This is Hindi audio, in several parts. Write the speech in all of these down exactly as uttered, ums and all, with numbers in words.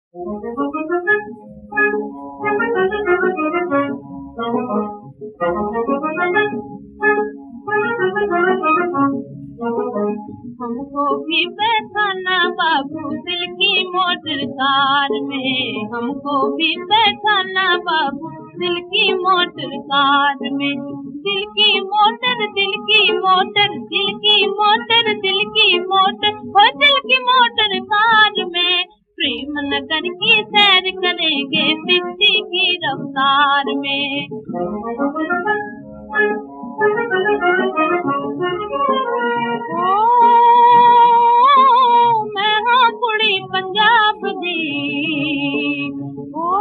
हमको भी बैठाना बाबू दिल की मोटर कार में, हमको भी बैठाना बाबू दिल की मोटर कार में। दिल की मोटर दिल की मोटर दिल की मोटर दिल की मोटर हो दिल की मोटर कार में। प्रेम नगर की सैर करेंगे बिजली की रफ्तार में। ओ मैं हाँ कुड़ी पंजाब दी, ओ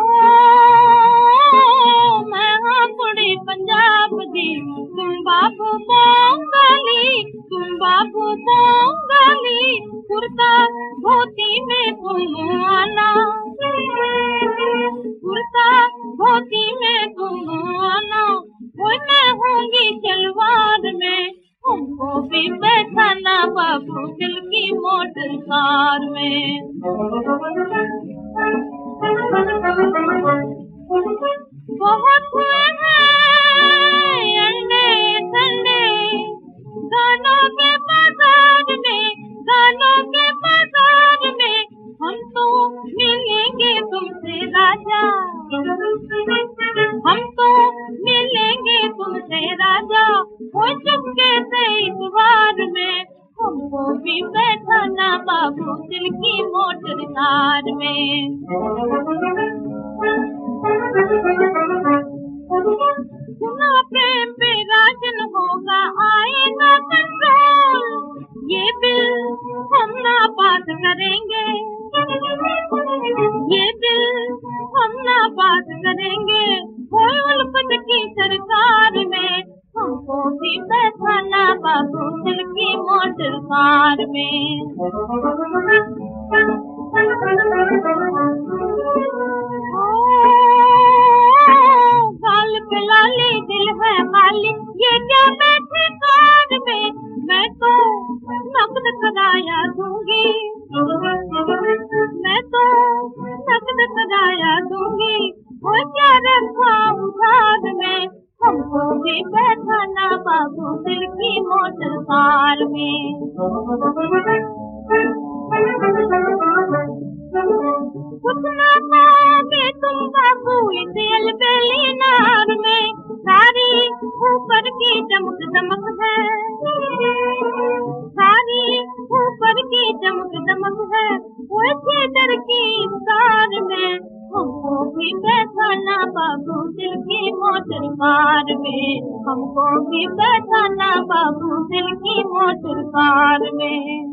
मैं हाँ कुड़ी पंजाब दी। तुम बाबू बंगाली तुम बाबू बंगाली, कुर्ता धोती में तुम आना, कुर्ता धोती में तुम आना। वो मैं होंगी सलवार में, हमको भी बैठाना बाबू दिल की मोटर कार में। बहुत हुए हैं अंडे संडे गानों के बाजार में, गानों के बाजार में। हम तो मिलेंगे तुमसे राजा, हम तो मिलेंगे तुमसे राजा। वो चुपके से इस बार में, हमको भी बैठाना बाबू दिल की मोटर कार में। सुना प्रेम पे राजन होगा आएगा कंट्रोल, ये बिल हम ना पास करेंगे, ये बिल हम ना पास करेंगे। कोई उल्फत की सरकार में, हमको भी बैठाना बाबू दिल की मोटर कार में। गाल पे लाली दिल है खाली, ये क्या बैठे कार में। मैं तो नकद कराया दूंगी, मैं तो नकद कराया दूंगी। वो क्या रखा उधार में, हमको भी बैठाना बाबू दिल की मोटर कार में। कुछ ना पाओगे तुम बाबू इस अलबेली नार में, सारी ऊपर की चमक दमक है, सारी ऊपर की चमक दमक है। वो थिएटर की कार में, हमको भी बैठाना बाबू दिल की मोटर कार में, हमको भी बैठाना बाबू दिल की मोटर कार में।